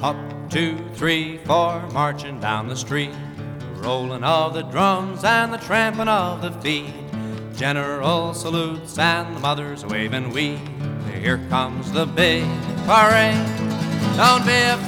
Up, 2, 3, 4, marching down the street, rolling of the drums and the tramping of the feet. General salutes and the mothers waving we. Here comes the big parade. Don't be afraid.